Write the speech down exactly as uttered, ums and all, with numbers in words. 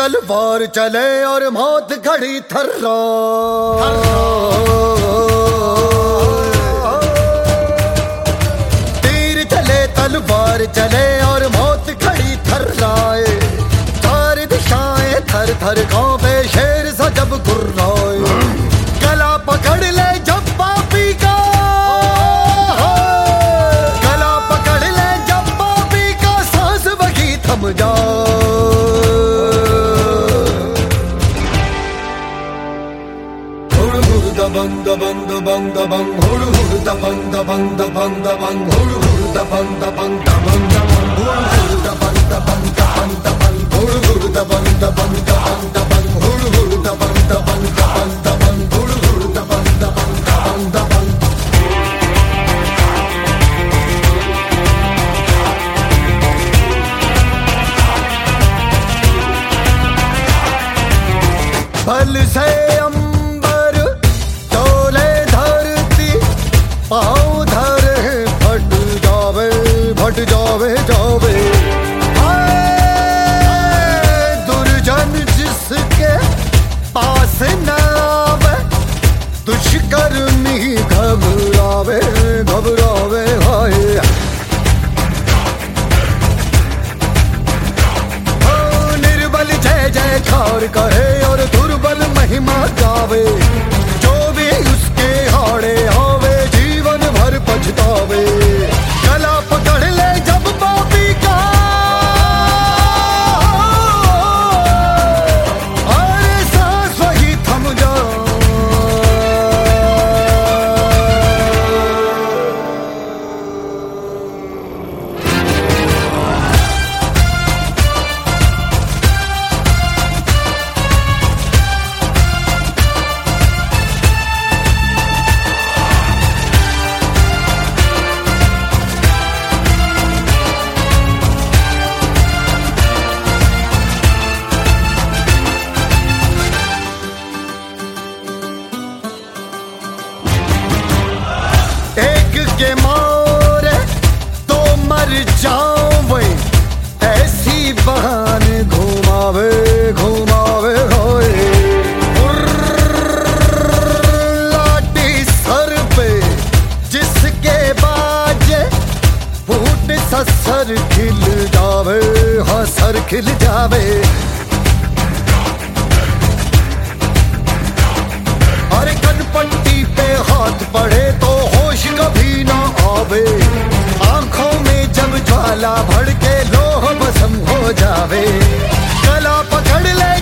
तलवार चले और मौत खड़ी थर्रा। तीर चले तलवार चले और मौत खड़ी थर्राए। चार दिशाएं थर थर कांपे शेर सा जब गुर्राए। गला पकड़ ले जब पापी का, गला पकड़ ले जब पापी का, सांस वही थम जाए। Bang da bang da bang da bang, huru huru da bang da bang da bang da bang, huru huru da bang da bang da bang da bang, huru huru da bang da bang da bang da bang, huru huru da bang da bang da bang da bang, huru huru da bang da bang da bang da bang, huru huru da bang da bang da bang da bang। बल से पाँव धरे फट जावे फट जावे जावे। दुर्जन जिसके पास न आवे, दुष्कर्मी घबरावे घबरावे हाय। निर्बल जय जयकार करे और दुर्बल महिमा गावे। जो भी उसके हाड़े आवे भर पछतावे। गला पकड़ ले जब पापी का, अरे सांस वही थम जाए। के मारे तो मर जावे, ऐसी बहाने घुमावे घुमावे होए। लाठी सर पे जिसके बाजे, फूट सा सर खिल जावे, हाँ सर खिल जावे। अरे कनपट्टी पे हाथ पड़े तो होश कभी ना आवे। आंखों में जब ज्वाला भड़के लोह भस्म हो जावे। गला पकड़ ले